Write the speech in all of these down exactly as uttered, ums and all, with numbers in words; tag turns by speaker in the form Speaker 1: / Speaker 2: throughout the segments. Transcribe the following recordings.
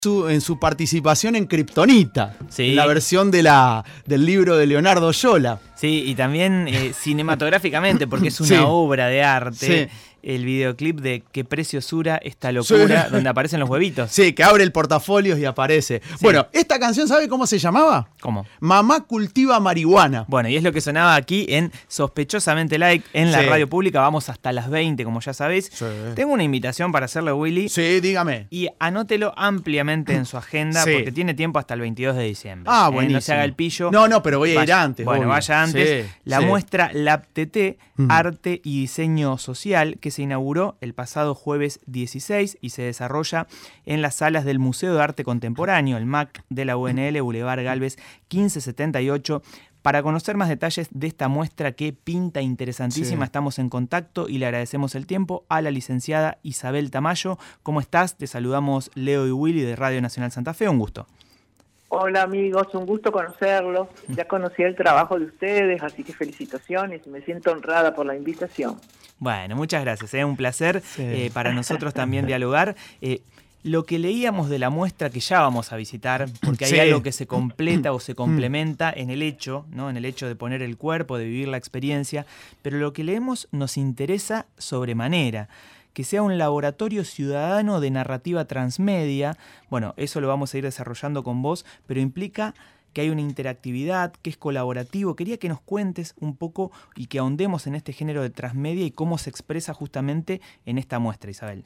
Speaker 1: Su, en su participación en Kryptonita,
Speaker 2: Sí.
Speaker 1: en la versión de la, del libro de Leonardo Yola.
Speaker 2: Sí, y también eh, cinematográficamente, porque es una
Speaker 1: Sí.
Speaker 2: obra de arte.
Speaker 1: Sí.
Speaker 2: El videoclip de Qué preciosura esta locura,
Speaker 1: Sí.
Speaker 2: donde aparecen los huevitos.
Speaker 1: Sí, que abre el portafolio y aparece.
Speaker 2: Sí.
Speaker 1: Bueno, esta canción, ¿sabe cómo se llamaba?
Speaker 2: ¿Cómo?
Speaker 1: Mamá cultiva marihuana.
Speaker 2: Bueno, y es lo que sonaba aquí en Sospechosamente Like, en la
Speaker 1: Sí.
Speaker 2: radio pública. Vamos hasta las veinte, como ya sabéis.
Speaker 1: Sí.
Speaker 2: Tengo una invitación para hacerle, Willy.
Speaker 1: Sí, dígame.
Speaker 2: Y anótelo ampliamente en su agenda,
Speaker 1: Sí.
Speaker 2: porque tiene tiempo hasta el veintidós de diciembre.
Speaker 1: Ah,
Speaker 2: Eh,
Speaker 1: buenísimo.
Speaker 2: No se haga el pillo.
Speaker 1: No, no, pero voy a ir
Speaker 2: Vaya-
Speaker 1: antes.
Speaker 2: Bueno,
Speaker 1: obvio.
Speaker 2: vaya antes.
Speaker 1: Sí,
Speaker 2: La
Speaker 1: sí.
Speaker 2: muestra LabTT,
Speaker 1: Mm.
Speaker 2: Arte y Diseño Social, que se inauguró el pasado jueves dieciséis y se desarrolla en las salas del Museo de Arte Contemporáneo, el M A C de la U N L, Boulevard Galvez quince setenta y ocho. Para conocer más detalles de esta muestra que pinta interesantísima,
Speaker 1: Sí.
Speaker 2: estamos en contacto y le agradecemos el tiempo a la licenciada Isabel Tamayo. ¿Cómo estás? Te saludamos Leo y Willy de Radio Nacional Santa Fe. Un gusto.
Speaker 3: Hola amigos, un gusto conocerlos. Ya conocí el trabajo de ustedes, así que felicitaciones y me siento honrada por la invitación.
Speaker 2: Bueno, muchas gracias. Es ¿eh? un placer
Speaker 1: Sí.
Speaker 2: eh, para nosotros también dialogar. Eh, lo que leíamos de la muestra que ya vamos a visitar, porque hay
Speaker 1: Sí.
Speaker 2: algo que se completa o se complementa en el hecho, ¿no? En el hecho de poner el cuerpo, de vivir la experiencia, pero lo que leemos nos interesa sobremanera. Que sea un laboratorio ciudadano de narrativa transmedia. Bueno, eso lo vamos a ir desarrollando con vos, pero implica que hay una interactividad, que es colaborativo. Quería que nos cuentes un poco y que ahondemos en este género de transmedia y cómo se expresa justamente en esta muestra, Isabel.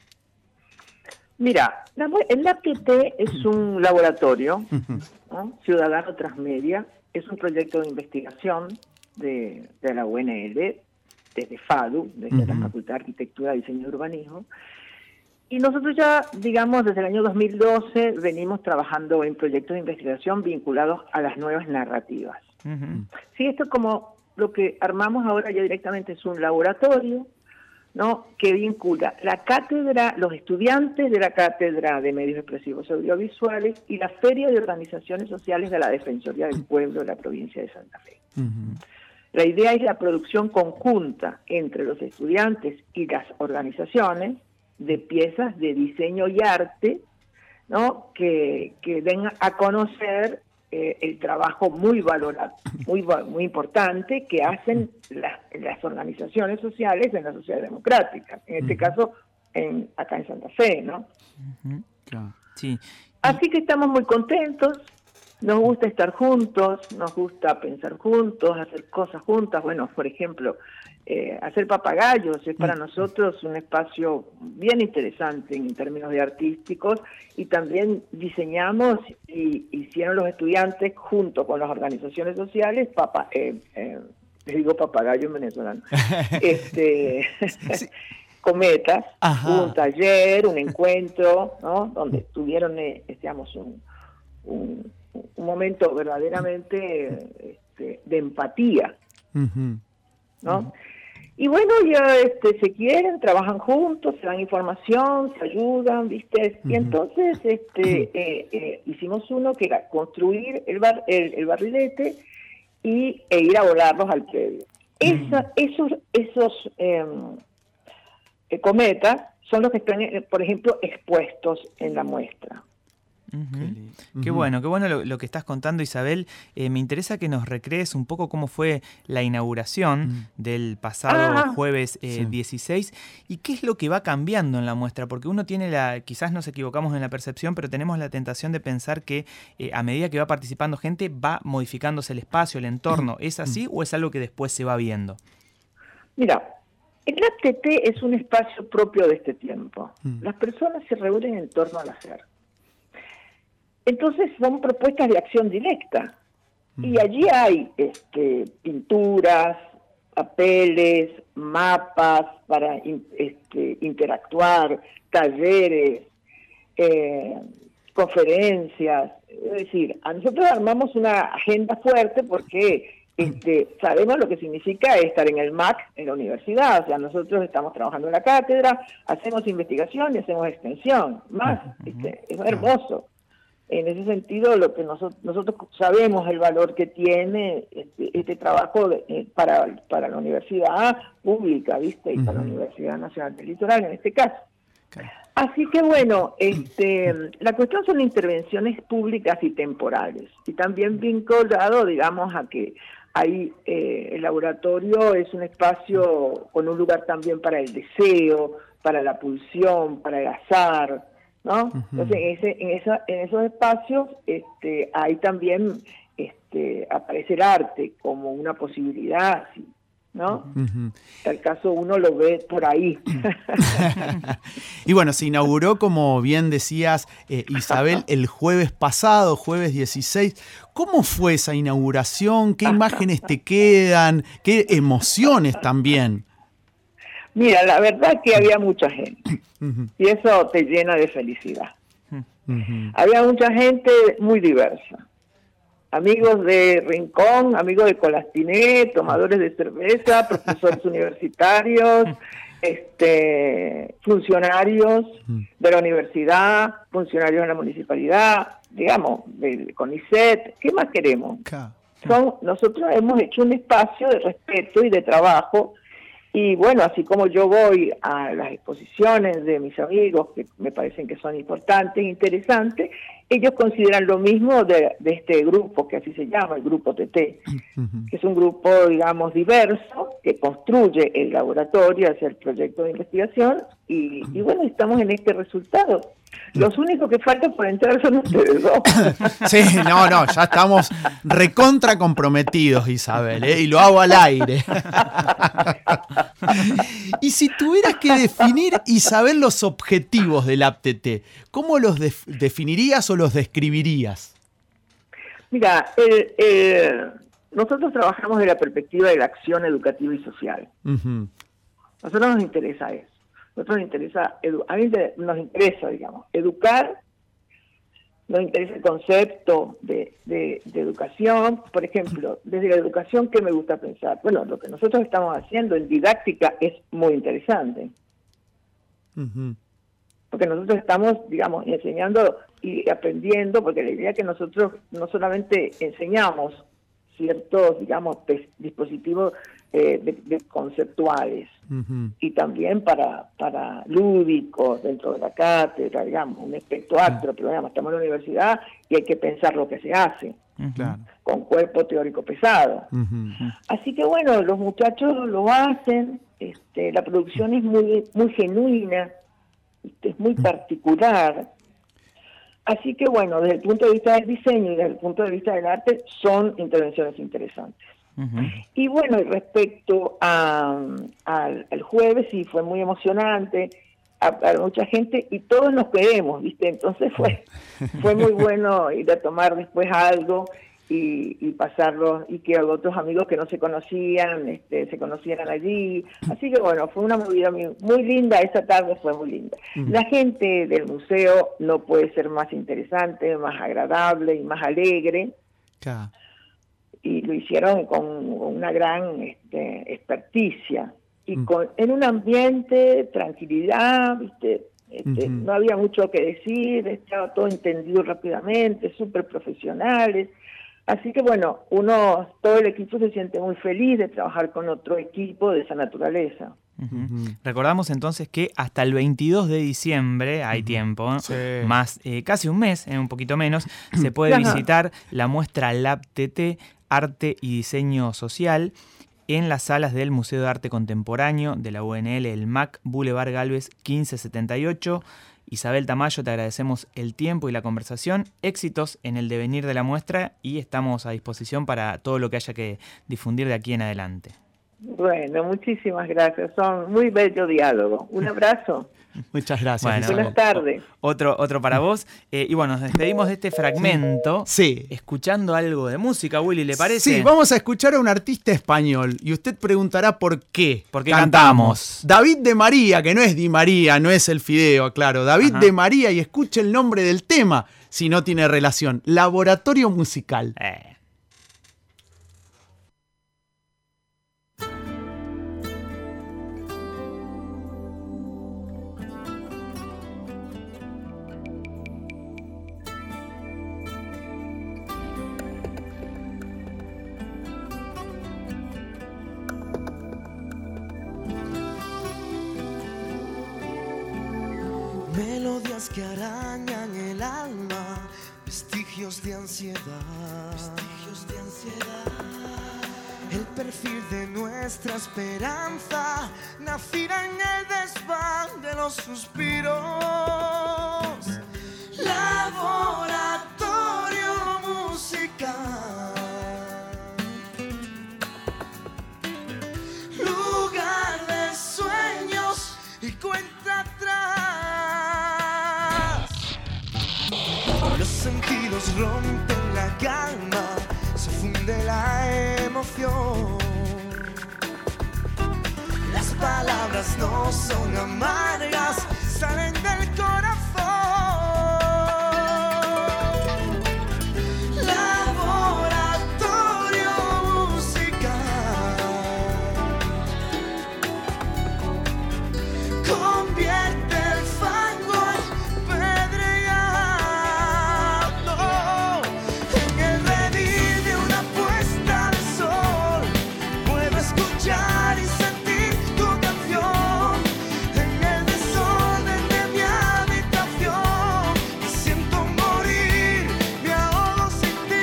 Speaker 3: Mira, la mu- el LabTT es un laboratorio, ¿no? Ciudadano Transmedia, es un proyecto de investigación de, de la U N L, desde FADU, desde la
Speaker 1: Ujú.
Speaker 3: Facultad de Arquitectura, Diseño y Urbanismo. Y nosotros ya, digamos, desde el año dos mil doce venimos trabajando en proyectos de investigación vinculados a las nuevas narrativas.
Speaker 2: Uh-huh.
Speaker 3: Sí, esto es como lo que armamos ahora ya directamente es un laboratorio, ¿no? Que vincula la cátedra, los estudiantes de la Cátedra de Medios Expresivos Audiovisuales y la Feria de Organizaciones Sociales de la Defensoría del Pueblo de la provincia de Santa Fe.
Speaker 1: Ujú.
Speaker 3: La idea es la producción conjunta entre los estudiantes y las organizaciones de piezas de diseño y arte, ¿no? que, que den a conocer eh, el trabajo muy valorado, muy, va- muy importante que hacen las, las organizaciones sociales en la sociedad democrática, en este caso en, acá en Santa Fe, ¿no?
Speaker 2: Uh-huh.
Speaker 1: Claro.
Speaker 2: Sí.
Speaker 3: Así que estamos muy contentos, nos gusta estar juntos, nos gusta pensar juntos, hacer cosas juntas. Bueno, por ejemplo, eh, hacer papagayos es para nosotros un espacio bien interesante en términos de artísticos y también diseñamos y hicieron los estudiantes junto con las organizaciones sociales, papa, eh, eh, les digo papagayo en venezolano, este, cometas,
Speaker 1: Ajá.
Speaker 3: un taller, un encuentro, ¿no? Donde tuvieron, eh, digamos, un, un, un momento verdaderamente este, de empatía,
Speaker 1: Ujú.
Speaker 3: ¿no? Y bueno, ya este, se quieren, trabajan juntos, se dan información, se ayudan, ¿viste? Y
Speaker 1: Ujú.
Speaker 3: entonces este, eh, eh, hicimos uno que era construir el, bar, el, el barrilete y, e ir a volarlos al predio. Esa, esos esos eh, eh, cometas son los que están, eh, por ejemplo, expuestos en la muestra.
Speaker 2: Uh-huh.
Speaker 1: Qué lindo.
Speaker 2: Qué
Speaker 1: Ujú.
Speaker 2: bueno, qué bueno lo, lo que estás contando, Isabel. Eh, me interesa que nos recrees un poco cómo fue la inauguración
Speaker 1: Mm.
Speaker 2: del pasado
Speaker 3: Ah,
Speaker 2: jueves eh,
Speaker 1: sí.
Speaker 2: dieciséis y qué es lo que va cambiando en la muestra, porque uno tiene la, quizás nos equivocamos en la percepción, pero tenemos la tentación de pensar que eh, a medida que va participando gente va modificándose el espacio, el entorno. ¿Es así o es algo que después se va viendo?
Speaker 3: Mira, el LabTT es un espacio propio de este tiempo.
Speaker 1: Mm.
Speaker 3: Las personas se reúnen en torno al hacer. Entonces son propuestas de acción directa. Y allí hay este, pinturas, papeles, mapas para in- este, interactuar, talleres, eh, conferencias. Es decir, a nosotros armamos una agenda fuerte porque este, sabemos lo que significa estar en el M A C, en la universidad. O sea, nosotros estamos trabajando en la cátedra, hacemos investigación y hacemos extensión. Más, este, es hermoso. En ese sentido, lo que nosotros, nosotros sabemos el valor que tiene este, este trabajo de, eh, para, para la universidad pública, ¿viste? Y uh-huh. para la Universidad Nacional del Litoral, en este caso. Okay. Así que bueno, este, la cuestión son intervenciones públicas y temporales, y también vinculado, digamos, a que hay, eh, el laboratorio es un espacio con un lugar también para el deseo, para la pulsión, para el azar, ¿no? Uh-huh. Entonces, en, ese, en, esa, en esos espacios este, hay también, este, aparece el arte como una posibilidad, ¿sí? ¿No? Uh-huh. Tal caso uno lo ve por ahí.
Speaker 1: Y bueno, se inauguró, como bien decías, eh, Isabel, el jueves pasado, jueves dieciséis. ¿Cómo fue esa inauguración? ¿Qué imágenes te quedan? ¿Qué emociones también?
Speaker 3: Mira, la verdad es que había mucha gente. Uh-huh. Y eso te llena de felicidad. Uh-huh. Había mucha gente muy diversa. Amigos de Rincón, amigos de Colastiné, tomadores de cerveza, profesores universitarios, este, funcionarios de la universidad, funcionarios de la municipalidad, digamos, del CONICET. ¿Qué más queremos? Son, nosotros hemos hecho un espacio de respeto y de trabajo. Y bueno, así como yo voy a las exposiciones de mis amigos, que me parecen que son importantes e interesantes, ellos consideran lo mismo de, de este grupo, que así se llama, el Grupo T T, uh-huh. que es un grupo, digamos, diverso, que construye el laboratorio hacia el proyecto de investigación, y, y bueno, estamos en este resultado. Los únicos que faltan por entrar son ustedes dos.
Speaker 1: Sí, no, no, ya estamos recontra comprometidos, Isabel, ¿eh? Y lo hago al aire. Y si tuvieras que definir, Isabel, los objetivos del A P T T, ¿cómo los def- definirías o los describirías?
Speaker 3: Mira, el, el, nosotros trabajamos desde la perspectiva de la acción educativa y social. Uh-huh. A nosotros nos interesa eso. A nosotros nos interesa, edu- a mí nos interesa, digamos, educar, nos interesa el concepto de, de, de educación. Por ejemplo, desde la educación, ¿qué me gusta pensar? Bueno, lo que nosotros estamos haciendo en didáctica es muy interesante. Uh-huh. Porque nosotros estamos, digamos, enseñando y aprendiendo, porque la idea es que nosotros no solamente enseñamos ciertos, digamos, dispositivos eh, de, de conceptuales, uh-huh. y también para, para lúdicos dentro de la cátedra, digamos, un aspecto acto, uh-huh. pero digamos, estamos en la universidad y hay que pensar lo que se hace, uh-huh. con cuerpo teórico pesado. Uh-huh. Así que bueno, los muchachos lo hacen, este, la producción es muy, muy genuina, es muy particular. Así que bueno, desde el punto de vista del diseño y desde el punto de vista del arte, son intervenciones interesantes. Uh-huh. Y bueno, respecto a, a, al jueves, sí, fue muy emocionante, a, a mucha gente, y todos nos queremos, ¿viste? Entonces fue, fue muy bueno ir a tomar después algo y, y pasarlo, y que otros amigos que no se conocían, este, se conocieran allí. Así que bueno, fue una movida muy, muy linda, esa tarde fue muy linda. Uh-huh. La gente del museo no puede ser más interesante, más agradable y más alegre. Claro. Y lo hicieron con una gran este, experticia y con, en un ambiente, tranquilidad, ¿viste? Este, uh-huh. No había mucho que decir, estaba todo entendido rápidamente, súper profesionales. Así que bueno, uno, todo el equipo se siente muy feliz de trabajar con otro equipo de esa naturaleza.
Speaker 2: Uh-huh. Recordamos entonces que hasta el veintidós de diciembre, hay uh-huh. tiempo, ¿no? Sí. más eh, casi un mes, eh, un poquito menos, se puede Ajá. visitar la muestra Lab T T, Arte y Diseño Social, en las salas del Museo de Arte Contemporáneo de la U N L, el M A C, Boulevard Galvez quince setenta y ocho. Isabel Tamayo, te agradecemos el tiempo y la conversación, éxitos en el devenir de la muestra y estamos a disposición para todo lo que haya que difundir de aquí en adelante.
Speaker 3: Bueno, muchísimas gracias, son muy bello diálogo. Un abrazo.
Speaker 1: Muchas gracias.
Speaker 3: Bueno, buenas tardes.
Speaker 2: Otro, otro para vos. Eh, y bueno, nos despedimos de este fragmento.
Speaker 1: Sí.
Speaker 2: Escuchando algo de música, Willy, ¿le parece?
Speaker 1: Sí, vamos a escuchar a un artista español. Y usted preguntará por qué.
Speaker 2: ¿Por qué cantamos?
Speaker 1: David de María, que no es Di María, no es el fideo, claro. David Ajá. de María, y escuche el nombre del tema, si no tiene relación. Laboratorio Musical.
Speaker 2: Eh.
Speaker 4: Me que arañan el alma, vestigios de ansiedad, vestigios de ansiedad. El perfil de nuestra esperanza nacirá en el desván de los suspiros. Laboratorio musical, lugar de sueños y cuenta atrás. Los sentidos rompen la calma, se funde la emoción. Las palabras no son amargas, salen del corazón. Laboratorio musical, convierte el fango en pedreado. En el redil de una puesta de sol puedo escuchar y sentir tu canción. En el desorden de mi habitación me siento morir, me ahogo sin ti.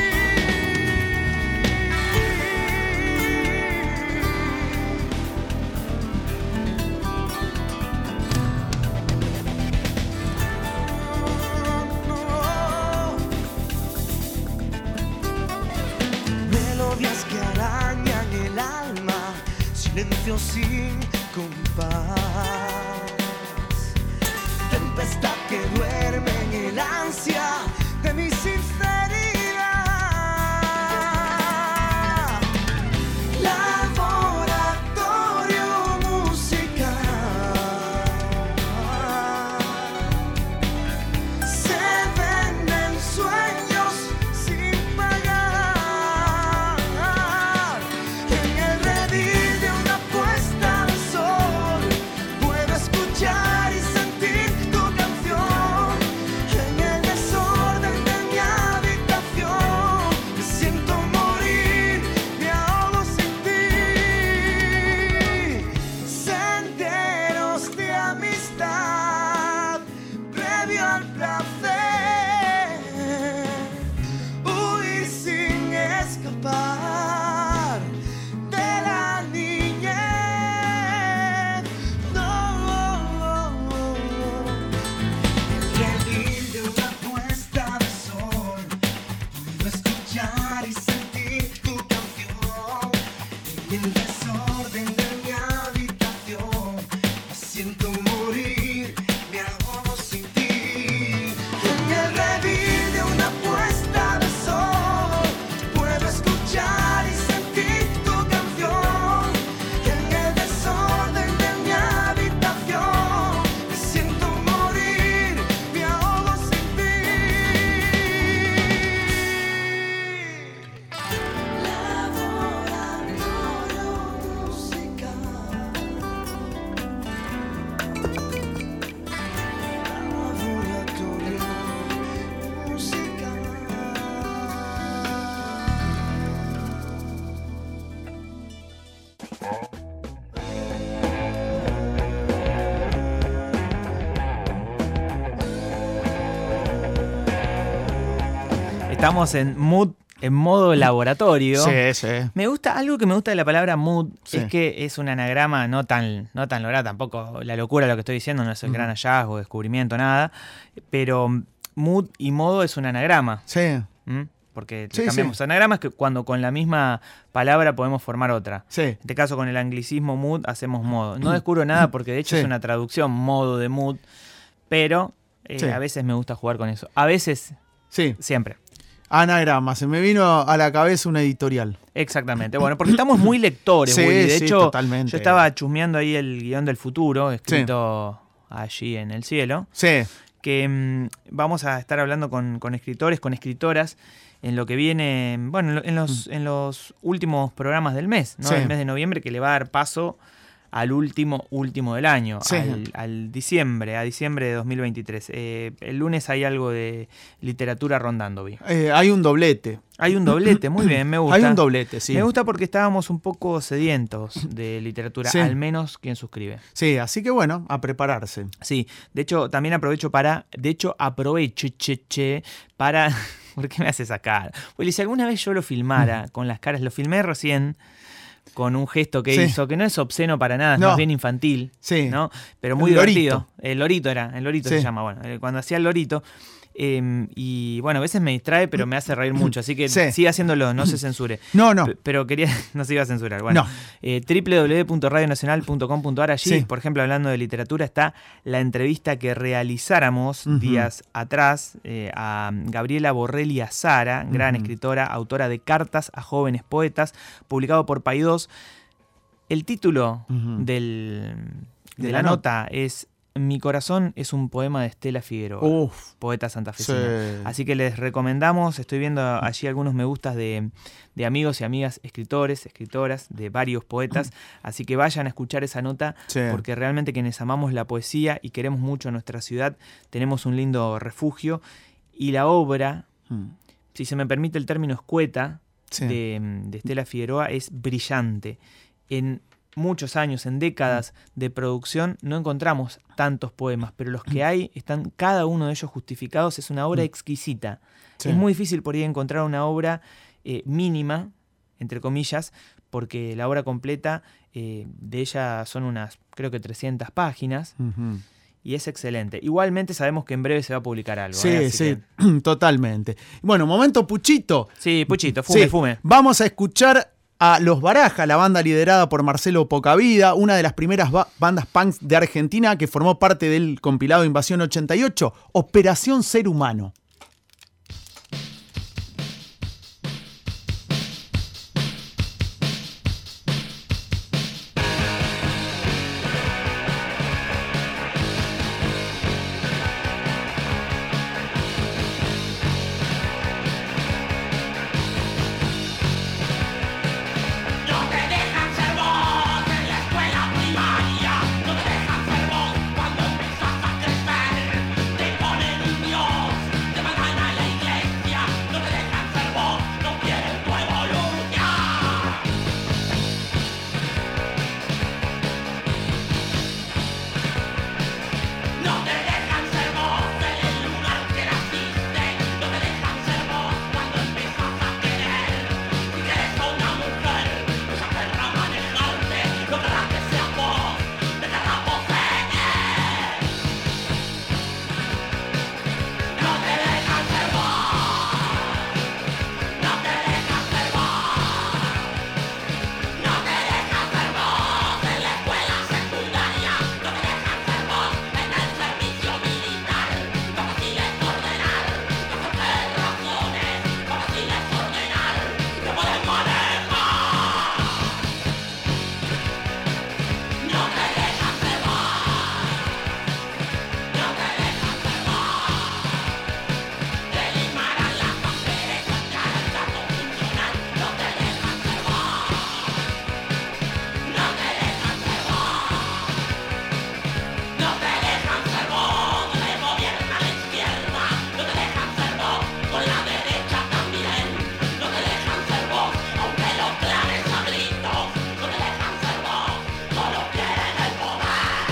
Speaker 4: Melodías que arañan el alma, silencio sin compás. Tempestad que duerme en el ansia de mi sinceridad. Laboratorio musical, se venden sueños sin pagar. En el redil de una puesta de sol puedo escuchar y sentir tu canción. En el desorden de mi habitación me siento morir, me ahogo sin ti. Senderos de amistad previo al placer, huir sin escapar de la niñez. No, el redil de una puesta de sol puedo escuchar y sentir tu canción. En el desorden de mi habitación me siento morir, me ahogo sin ti. En el redil de una puesta de sol puedo escuchar y sentir tu canción. En el desorden de mi habitación me siento morir, me ahogo sin ti. Laboratorio musical, laboratorio musical.
Speaker 2: Estamos en mood, en modo laboratorio.
Speaker 1: Sí, sí.
Speaker 2: Me gusta, algo que me gusta de la palabra mood
Speaker 1: Sí.
Speaker 2: es que es un anagrama no tan, no tan logrado, tampoco la locura lo que estoy diciendo, no es el gran hallazgo, descubrimiento, nada. Pero mood y modo es un anagrama.
Speaker 1: Sí.
Speaker 2: ¿M? Porque
Speaker 1: Sí,
Speaker 2: le cambiamos
Speaker 1: sí.
Speaker 2: anagramas que cuando con la misma palabra podemos formar otra.
Speaker 1: Sí.
Speaker 2: En este caso con el anglicismo mood hacemos modo. No descubro nada porque de hecho
Speaker 1: Sí.
Speaker 2: es una traducción, modo de mood, pero eh,
Speaker 1: Sí.
Speaker 2: a veces me gusta jugar con eso. A veces,
Speaker 1: Sí.
Speaker 2: siempre.
Speaker 1: Anagrama. Se me vino a la cabeza una editorial.
Speaker 2: Exactamente. Bueno, porque estamos muy lectores,
Speaker 1: Sí,
Speaker 2: Willy. De
Speaker 1: sí,
Speaker 2: hecho,
Speaker 1: totalmente.
Speaker 2: yo estaba chusmeando ahí el guión del futuro, escrito allí en el cielo,
Speaker 1: Sí.
Speaker 2: que mmm, vamos a estar hablando con, con escritores, con escritoras, en lo que viene, bueno, en, lo- en los, en los últimos programas del mes, ¿no?
Speaker 1: Sí.
Speaker 2: El mes de noviembre, que le va a dar paso al último, último del año,
Speaker 1: Sí.
Speaker 2: al, al diciembre, a diciembre de dos mil veintitrés. Eh, el lunes hay algo de literatura rondando, vi.
Speaker 1: Eh, hay un doblete.
Speaker 2: Hay un doblete, muy bien, me gusta.
Speaker 1: Hay un doblete, sí.
Speaker 2: Me gusta porque estábamos un poco sedientos de literatura,
Speaker 1: Sí.
Speaker 2: al menos quien suscribe.
Speaker 1: Sí, así que bueno, a prepararse.
Speaker 2: Sí, de hecho, también aprovecho para, de hecho, aprovecho, che, che, para, ¿por qué me haces sacar? Porque si alguna vez yo lo filmara con las caras, lo filmé recién con un gesto que
Speaker 1: Sí.
Speaker 2: hizo, que no es obsceno para nada, es
Speaker 1: No.
Speaker 2: más bien infantil,
Speaker 1: Sí.
Speaker 2: ¿no? Pero muy
Speaker 1: El lorito.
Speaker 2: divertido. El lorito era, el lorito
Speaker 1: Sí.
Speaker 2: se llama, bueno, eh, cuando hacía el lorito. eh, y bueno, a veces me distrae, pero me hace reír mucho, así que
Speaker 1: Sí.
Speaker 2: siga haciéndolo, no se censure.
Speaker 1: No, no.
Speaker 2: P- Pero quería, no se iba a censurar. Bueno,
Speaker 1: No.
Speaker 2: eh, doble u doble u doble u punto radio nacional punto com punto a r. Allí,
Speaker 1: Sí.
Speaker 2: por ejemplo, hablando de literatura, está la entrevista que realizáramos
Speaker 1: Ujú.
Speaker 2: días atrás eh, a Gabriela Borrelli Azara, gran
Speaker 1: Ujú.
Speaker 2: escritora, autora de Cartas a jóvenes poetas, publicado por Paidós. El título
Speaker 1: Ujú.
Speaker 2: del, de,
Speaker 1: De
Speaker 2: la
Speaker 1: la
Speaker 2: nota es Mi corazón es un poema de Estela Figueroa,
Speaker 1: Uf.
Speaker 2: poeta santafesina.
Speaker 1: Sí.
Speaker 2: Así que les recomendamos, estoy viendo allí algunos me gustas de, de amigos y amigas escritores, escritoras, de varios poetas, así que vayan a escuchar esa nota,
Speaker 1: Sí.
Speaker 2: porque realmente quienes amamos la poesía y queremos mucho nuestra ciudad, tenemos un lindo refugio, y la obra,
Speaker 1: Mm.
Speaker 2: si se me permite el término escueta,
Speaker 1: Sí.
Speaker 2: de, de Estela Figueroa es brillante. En muchos años, en décadas de producción, no encontramos tantos poemas, pero los que hay están cada uno de ellos justificados. Es una obra exquisita.
Speaker 1: Sí.
Speaker 2: Es muy difícil por ahí encontrar una obra eh, mínima, entre comillas, porque la obra completa eh, de ella son unas, creo que trescientas páginas,
Speaker 1: Ujú.
Speaker 2: y es excelente. Igualmente sabemos que en breve se va a publicar algo.
Speaker 1: Sí,
Speaker 2: ¿eh? Así
Speaker 1: sí,
Speaker 2: que-
Speaker 1: totalmente. Bueno, momento Puchito.
Speaker 2: Sí, Puchito, fume,
Speaker 1: Sí,
Speaker 2: fume.
Speaker 1: Vamos a escuchar a Los Baraja, la banda liderada por Marcelo Pocavida, una de las primeras ba- bandas punk de Argentina que formó parte del compilado Invasión ochenta y ocho, Operación Ser Humano.
Speaker 5: No te dejan ser vos en la escuela primaria, no te dejan ser vos cuando empiezas a crecer. Te ponen un dios, te mandan a la iglesia, no te dejan ser vos, no quieren tu evolución. No te dejan ser vos en el lugar que naciste, no te dejan ser vos cuando empiezas a querer. Si quieres a una mujer, ella querrá manejarte, no querrá que seas vos, te querrá poseer. No te dejan ser vos, no te dejan ser vos, no te dejan ser vos en la escuela secundaria, no te dejan ser vos en el servicio militar. No fácil es ordenar, no hacer razones, no fácil es ordenar, no puedes manejar. No te dejan ser vos, no te dejan ser vos. Te limarán las mujeres, sacar el gato funcional. No te dejan ser vos, no te dejan ser vos. No te dejan ser vos, donde gobierna la izquierda. No te dejan ser vos, con la derecha también. No te dejan ser vos, aunque lo clames a gritos. No te dejan ser vos, solo quieren el poder.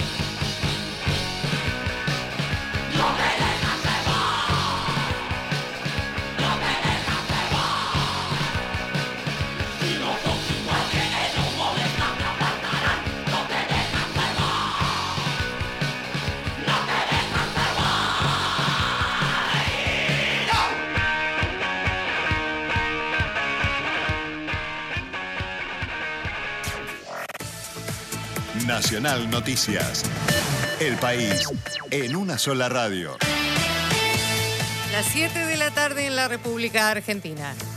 Speaker 5: No te dejan ser vos, no te dejan ser vos. Si no sos igual que ellos, molestan, te apartarán. No te dejan ser vos, no te dejan ser vos.
Speaker 6: Nacional Noticias. El país en una sola radio.
Speaker 7: Las siete de la tarde en la República Argentina.